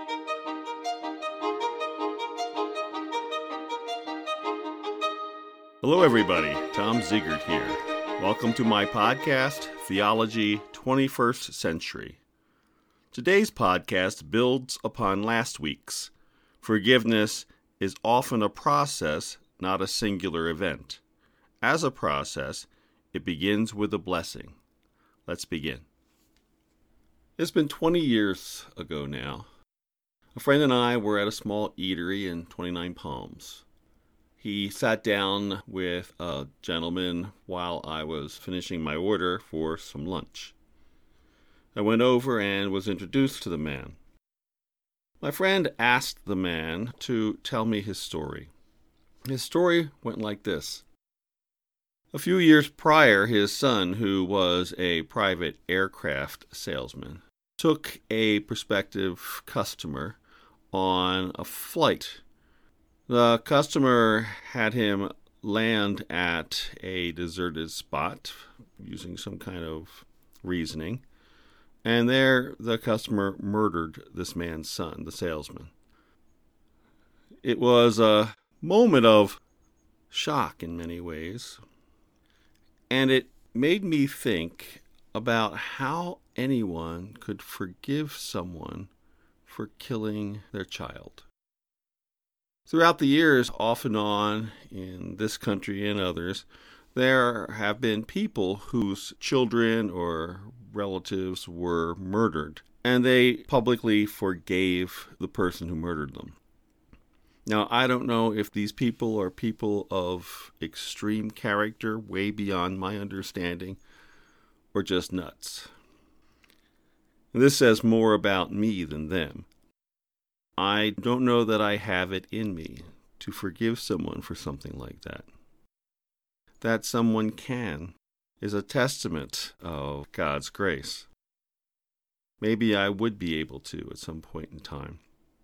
Hello, everybody. Tom Ziegert here. Welcome to my podcast, Theology 21st Century. Today's podcast builds upon last week's. Forgiveness is often a process, not a singular event. As a process, it begins with a blessing. Let's begin. It's been 20 years ago now. A friend and I were at a small eatery in 29 Palms. He sat down with a gentleman while I was finishing my order for some lunch. I went over and was introduced to the man. My friend asked the man to tell me his story. His story went like this. A few years prior, his son, who was a private aircraft salesman, took a prospective customer on a flight. The customer had him land at a deserted spot using some kind of reasoning, and there the customer murdered this man's son, the salesman. It was a moment of shock in many ways, and it made me think about how anyone could forgive someone for killing their child. Throughout the years, off and on, in this country and others, there have been people whose children or relatives were murdered, and they publicly forgave the person who murdered them. Now, I don't know if these people are people of extreme character, way beyond my understanding, or just nuts. This says more about me than them. I don't know that I have it in me to forgive someone for something like that. That someone can is a testament of God's grace. Maybe I would be able to at some point in time.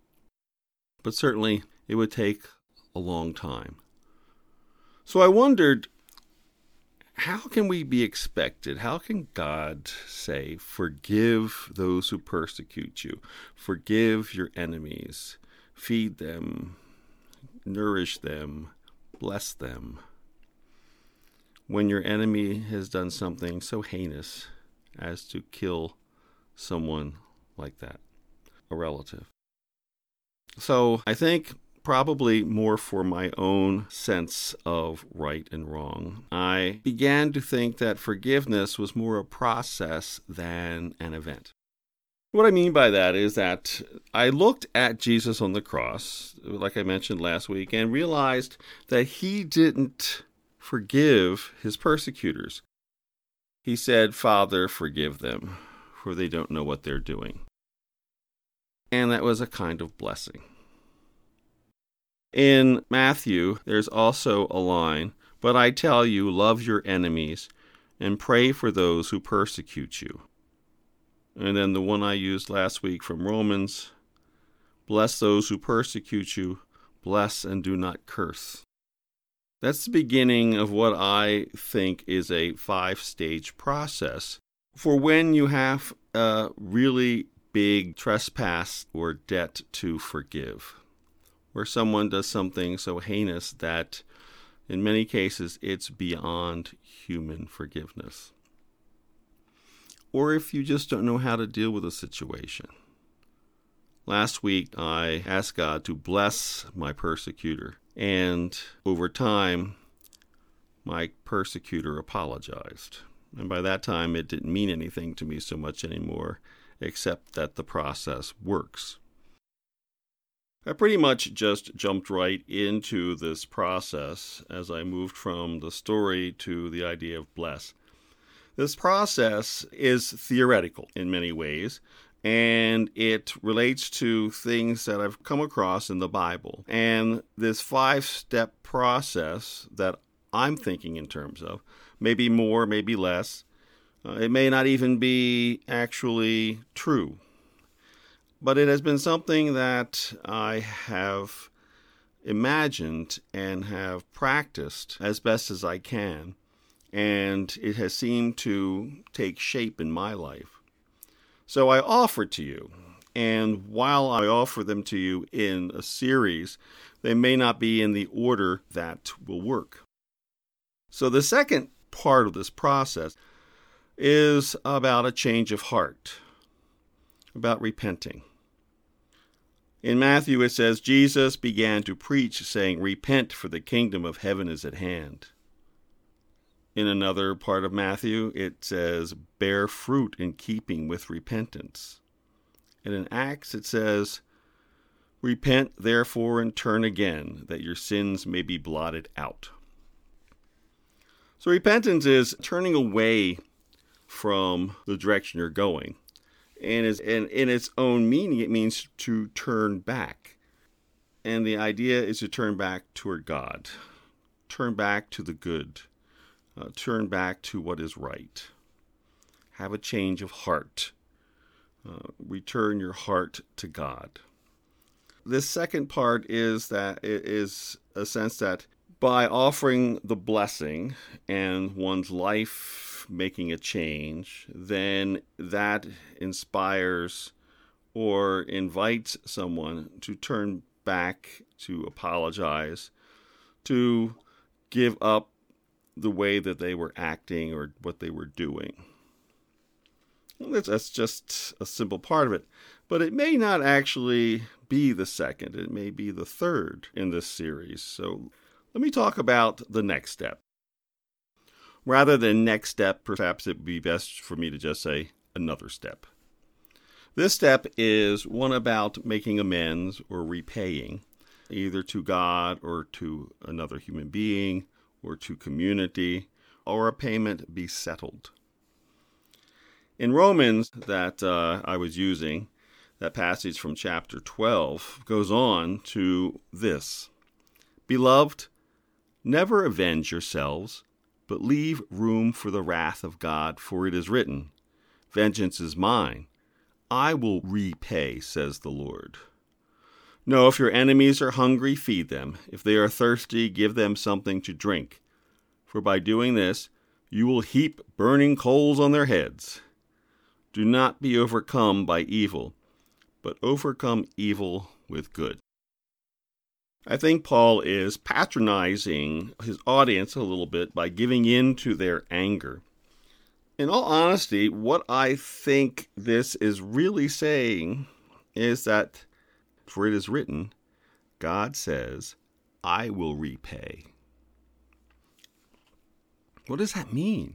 But certainly it would take a long time. So I wondered, how can we be expected? How can God say, forgive those who persecute you, forgive your enemies, feed them, nourish them, bless them, when your enemy has done something so heinous as to kill someone like that, a relative? So I think probably more for my own sense of right and wrong, I began to think that forgiveness was more a process than an event. What I mean by that is that I looked at Jesus on the cross, like I mentioned last week, and realized that he didn't forgive his persecutors. He said, "Father, forgive them, for they don't know what they're doing." And that was a kind of blessing. In Matthew, there's also a line, "But I tell you, love your enemies and pray for those who persecute you." And then the one I used last week from Romans, "Bless those who persecute you, bless and do not curse." That's the beginning of what I think is a 5-stage process for when you have a really big trespass or debt to forgive, where someone does something so heinous that in many cases it's beyond human forgiveness. Or if you just don't know how to deal with a situation. Last week I asked God to bless my persecutor, and over time my persecutor apologized. And by that time it didn't mean anything to me so much anymore, except that the process works. I pretty much just jumped right into this process as I moved from the story to the idea of bless. This process is theoretical in many ways, and it relates to things that I've come across in the Bible. And this 5-step process that I'm thinking in terms of, maybe more, maybe less, it may not even be actually true. But it has been something that I have imagined and have practiced as best as I can, and it has seemed to take shape in my life. So I offer to you And while I offer them to you in a series, they may not be in the order that will work. So the second part of this process is about a change of heart, about repenting. In Matthew it says, Jesus began to preach, saying, "Repent, for the kingdom of heaven is at hand." In another part of Matthew it says, "Bear fruit in keeping with repentance." And in Acts it says, "Repent therefore and turn again, that your sins may be blotted out." So repentance is turning away from the direction you're going. And in its own meaning, it means to turn back. And the idea is to turn back toward God, turn back to the good, turn back to what is right. Have a change of heart. Return your heart to God. This second part is that it is a sense that by offering the blessing and one's life making a change, then that inspires or invites someone to turn back, to apologize, to give up the way that they were acting or what they were doing. That's just a simple part of it. But it may not actually be the second. It may be the third in this series. So let me talk about the next step. Rather than next step, perhaps it would be best for me to just say another step. This step is one about making amends or repaying, either to God or to another human being or to community, or a payment be settled. In Romans that I was using, that passage from chapter 12 goes on to this: "Beloved, never avenge yourselves, but leave room for the wrath of God, for it is written, 'Vengeance is mine, I will repay, says the Lord.' No, if your enemies are hungry, feed them. If they are thirsty, give them something to drink. For by doing this, you will heap burning coals on their heads. Do not be overcome by evil, but overcome evil with good." I think Paul is patronizing his audience a little bit by giving in to their anger. In all honesty, what I think this is really saying is that, for it is written, God says, "I will repay." What does that mean?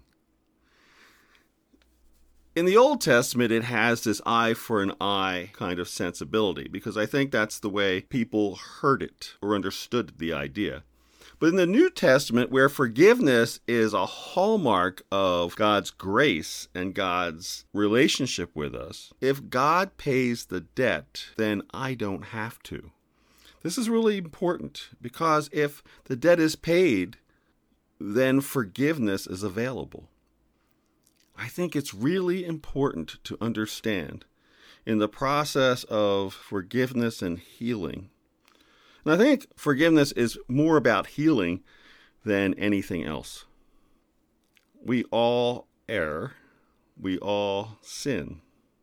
In the Old Testament, it has this eye for an eye kind of sensibility, because I think that's the way people heard it or understood the idea. But in the New Testament, where forgiveness is a hallmark of God's grace and God's relationship with us, if God pays the debt, then I don't have to. This is really important, because if the debt is paid, then forgiveness is available. I think it's really important to understand in the process of forgiveness and healing. And I think forgiveness is more about healing than anything else. We all err. We all sin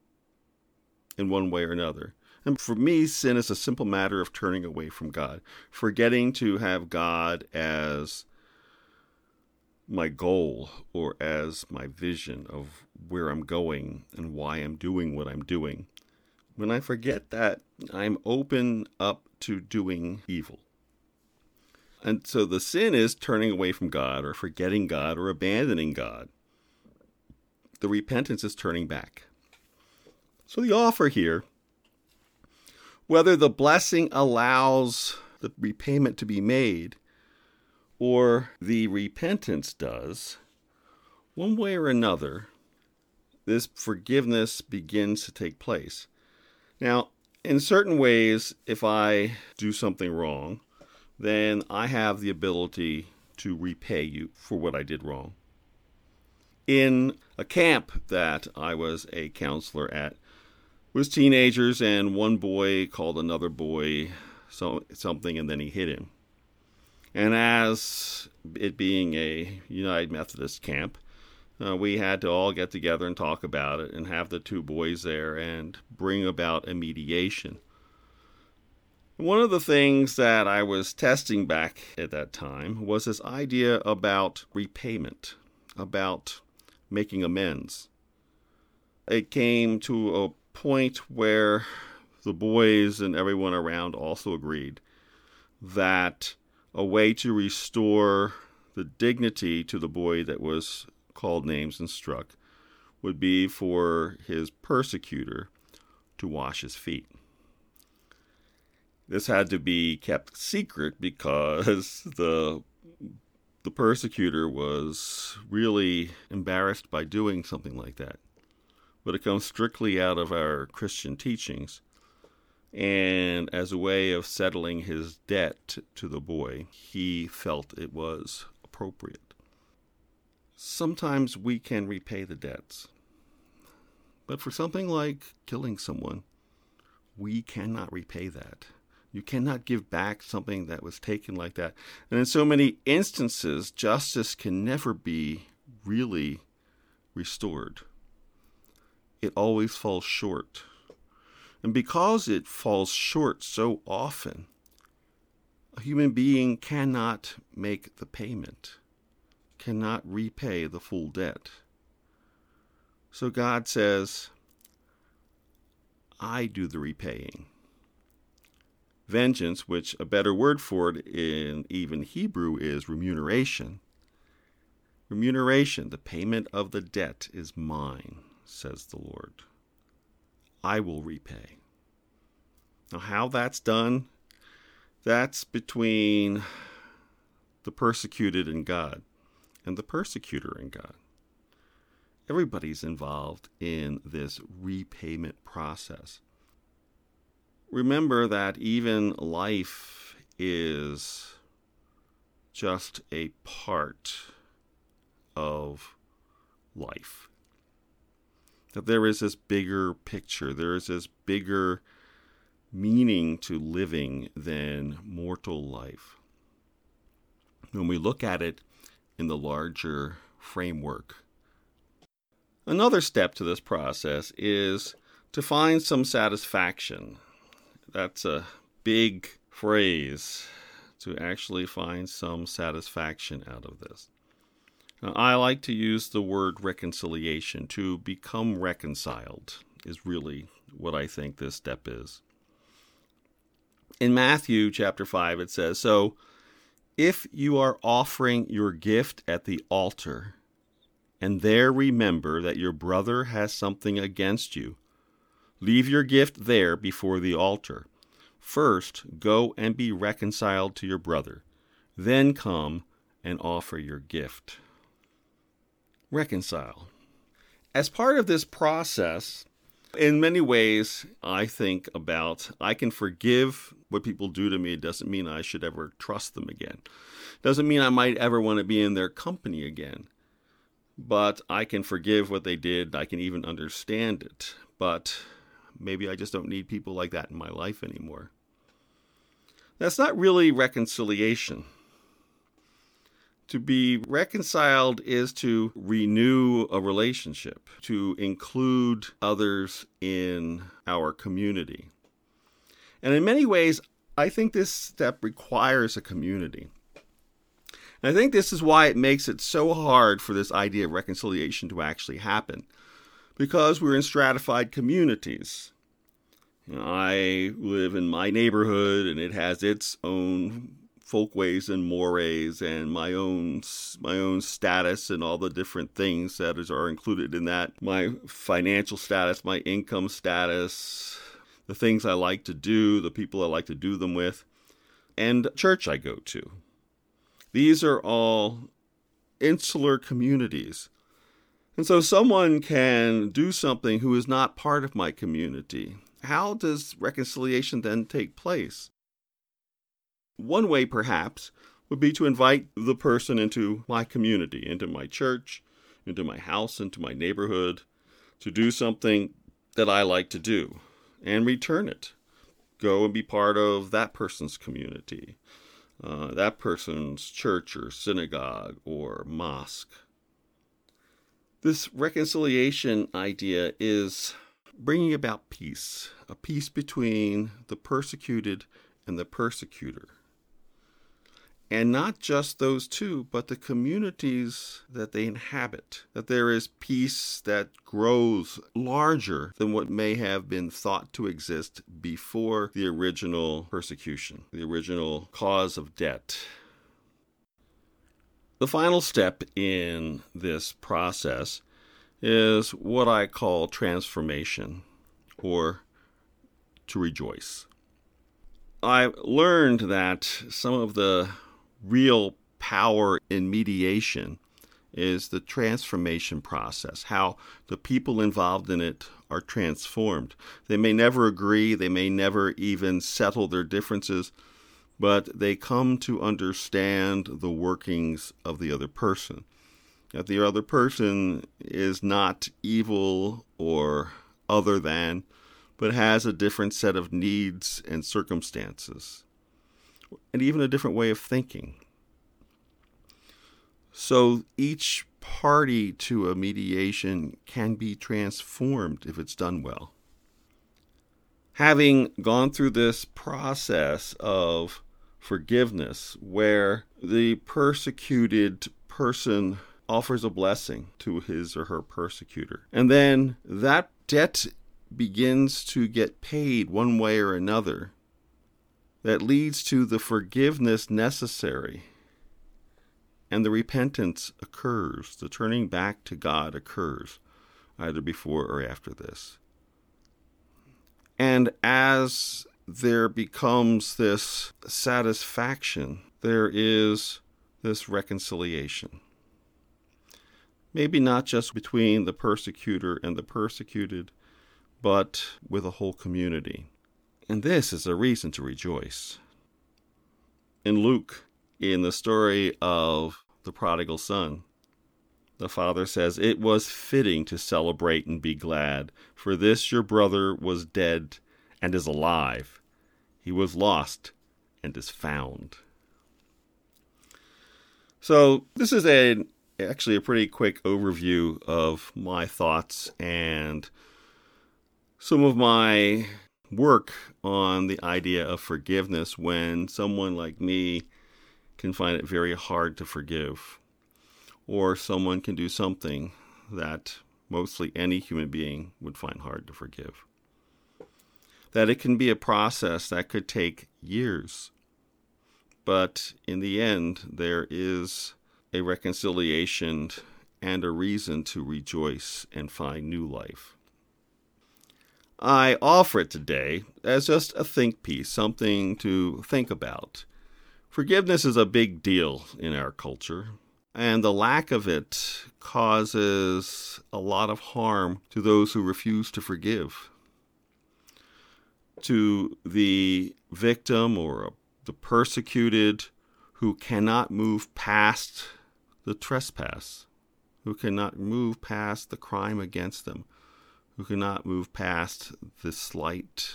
in one way or another. And for me, sin is a simple matter of turning away from God, forgetting to have God as my goal or as my vision of where I'm going and why I'm doing what I'm doing. When I forget that, I'm open up to doing evil. And so the sin is turning away from God or forgetting God or abandoning God. The repentance is turning back. So the offer here, whether the blessing allows the repayment to be made or the repentance does, one way or another, this forgiveness begins to take place. Now, in certain ways, if I do something wrong, then I have the ability to repay you for what I did wrong. In a camp that I was a counselor at, was teenagers, and one boy called another boy something, and then he hit him. And as it being a United Methodist camp, we had to all get together and talk about it and have the two boys there and bring about a mediation. One of the things that I was testing back at that time was this idea about repayment, about making amends. It came to a point where the boys and everyone around also agreed that a way to restore the dignity to the boy that was called names and struck would be for his persecutor to wash his feet. This had to be kept secret because the persecutor was really embarrassed by doing something like that. But it comes strictly out of our Christian teachings. And as a way of settling his debt to the boy, he felt it was appropriate. Sometimes we can repay the debts. But for something like killing someone, we cannot repay that. You cannot give back something that was taken like that. And in so many instances, justice can never be really restored. It always falls short. And because it falls short so often, a human being cannot make the payment, cannot repay the full debt. So God says, I do the repaying. Vengeance, which a better word for it in even Hebrew is remuneration. Remuneration, the payment of the debt is mine, says the Lord. I will repay. Now, how that's done, that's between the persecuted and God, and the persecutor and God. Everybody's involved in this repayment process. Remember that even life is just a part of life. That there is this bigger picture, there is this bigger meaning to living than mortal life. When we look at it in the larger framework. Another step to this process is to find some satisfaction. That's a big phrase, to actually find some satisfaction out of this. Now, I like to use the word reconciliation. To become reconciled is really what I think this step is. In Matthew chapter 5, it says, "So if you are offering your gift at the altar, and there remember that your brother has something against you, leave your gift there before the altar. First, go and be reconciled to your brother. Then come and offer your gift." Reconcile. As part of this process, in many ways, I think about, I can forgive what people do to me. It doesn't mean I should ever trust them again. Doesn't mean I might ever want to be in their company again. But I can forgive what they did. I can even understand it. But maybe I just don't need people like that in my life anymore. That's not really reconciliation. To be reconciled is to renew a relationship, to include others in our community. And in many ways, I think this step requires a community. And I think this is why it makes it so hard for this idea of reconciliation to actually happen. Because we're in stratified communities. I live in my neighborhood, and it has its own folkways and mores, and my own status, and all the different things that are included in that. My financial status, my income status, the things I like to do, the people I like to do them with, and the church I go to. These are all insular communities. And so someone can do something who is not part of my community. How does reconciliation then take place? One way, perhaps, would be to invite the person into my community, into my church, into my house, into my neighborhood, to do something that I like to do, and return it. Go and be part of that person's community, that person's church or synagogue or mosque. This reconciliation idea is bringing about peace, a peace between the persecuted and the persecutor. And not just those two, but the communities that they inhabit. That there is peace that grows larger than what may have been thought to exist before the original persecution, the original cause of debt. The final step in this process is what I call transformation, or to rejoice. I learned that some of the real power in mediation is the transformation process, how the people involved in it are transformed. They may never agree, they may never even settle their differences, but they come to understand the workings of the other person. That the other person is not evil or other than, but has a different set of needs and circumstances, and even a different way of thinking. So each party to a mediation can be transformed if it's done well. Having gone through this process of forgiveness, where the persecuted person offers a blessing to his or her persecutor, and then that debt begins to get paid one way or another, that leads to the forgiveness necessary, and the repentance occurs, the turning back to God occurs, either before or after this. And as there becomes this satisfaction, there is this reconciliation. Maybe not just between the persecutor and the persecuted, but with a whole community. And this is a reason to rejoice. In Luke, in the story of the prodigal son, the father says, "It was fitting to celebrate and be glad, for this your brother was dead and is alive. He was lost and is found." So this is actually a pretty quick overview of my thoughts and some of my work on the idea of forgiveness when someone like me can find it very hard to forgive, or someone can do something that mostly any human being would find hard to forgive. That it can be a process that could take years, but in the end, there is a reconciliation and a reason to rejoice and find new life. I offer it today as just a think piece, something to think about. Forgiveness is a big deal in our culture, and the lack of it causes a lot of harm to those who refuse to forgive. To the victim or the persecuted who cannot move past the trespass, who cannot move past the crime against them, who cannot move past the slight.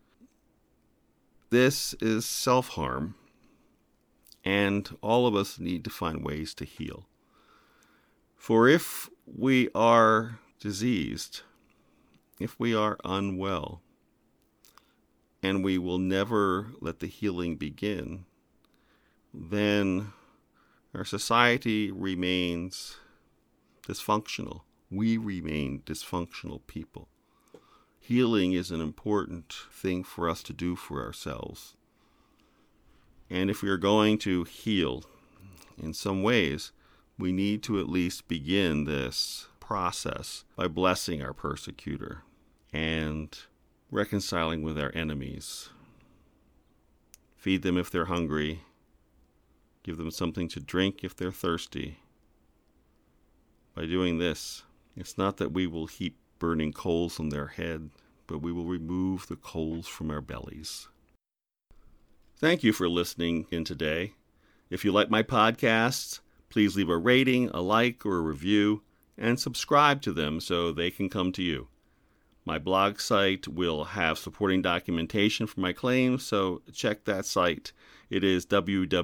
This is self-harm, and all of us need to find ways to heal. For if we are diseased, if we are unwell, and we will never let the healing begin, then our society remains dysfunctional. We remain dysfunctional people. Healing is an important thing for us to do for ourselves. And if we are going to heal in some ways, we need to at least begin this process by blessing our persecutor and reconciling with our enemies. Feed them if they're hungry. Give them something to drink if they're thirsty. By doing this, it's not that we will heap burning coals on their head, but we will remove the coals from our bellies. Thank you for listening in today. If you like my podcasts, please leave a rating, a like, or a review, and subscribe to them so they can come to you. My blog site will have supporting documentation for my claims, so check that site. It is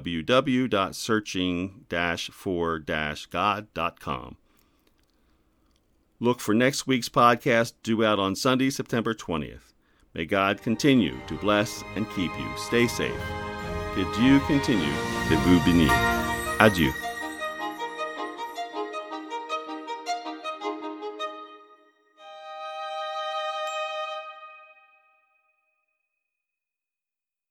www.searching-for-god.com. Look for next week's podcast due out on Sunday, September 20th. May God continue to bless and keep you. Stay safe. Que Dieu continue de vous bénir. Adieu.